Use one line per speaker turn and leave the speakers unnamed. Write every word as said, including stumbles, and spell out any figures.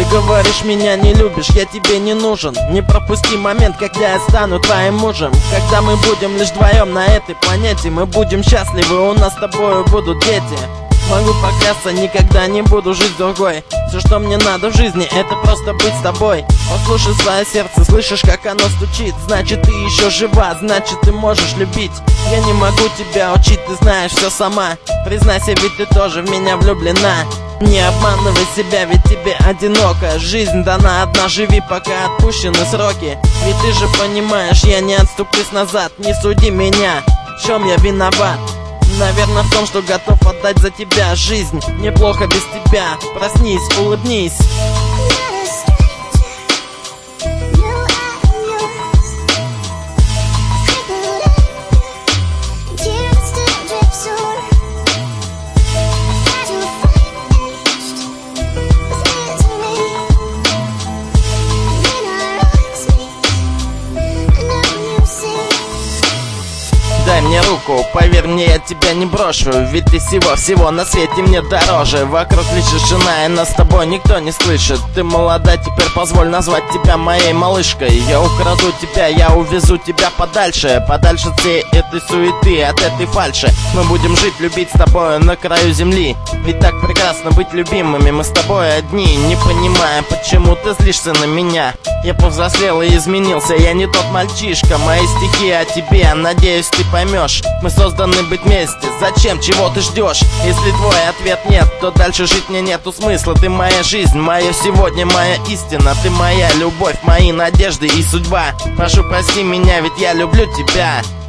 говоришь, меня не любишь, я тебе не нужен. Не пропусти момент, когда я стану твоим мужем. Когда мы будем лишь вдвоем на этой планете, мы будем счастливы, у нас с тобою будут дети. Могу поклясться, никогда не буду жить другой. Все, что мне надо в жизни, это просто быть с тобой. Послушай свое сердце, слышишь, как оно стучит? Значит, ты еще жива, значит, ты можешь любить. Я не могу тебя учить, ты знаешь все сама. Признайся, ведь ты тоже в меня влюблена. Не обманывай себя, ведь тебе одиноко. Жизнь дана одна, живи, пока отпущены сроки. Ведь ты же понимаешь, я не отступлюсь назад. Не суди меня, в чем я виноват? Наверное, в том, что готов отдать за тебя жизнь. Неплохо без тебя, проснись, улыбнись. Дай мне руку, поверь мне, я тебя не брошу. Ведь ты всего-всего на свете мне дороже. Вокруг лишь тишина, и нас с тобой никто не слышит. Ты молода, теперь позволь назвать тебя моей малышкой. Я украду тебя, я увезу тебя подальше. Подальше от всей этой суеты, от этой фальши. Мы будем жить, любить с тобой на краю земли. Ведь так прекрасно быть любимыми, мы с тобой одни. Не понимая, почему ты злишься на меня. Я повзрослел и изменился, я не тот мальчишка. Мои стихи о тебе, надеюсь, ты поймешь. Мы созданы быть вместе, зачем, чего ты ждешь? Если твой ответ нет, то дальше жить мне нету смысла. Ты моя жизнь, моя сегодня, моя истина. Ты моя любовь, мои надежды и судьба. Прошу, прости меня, ведь я люблю тебя.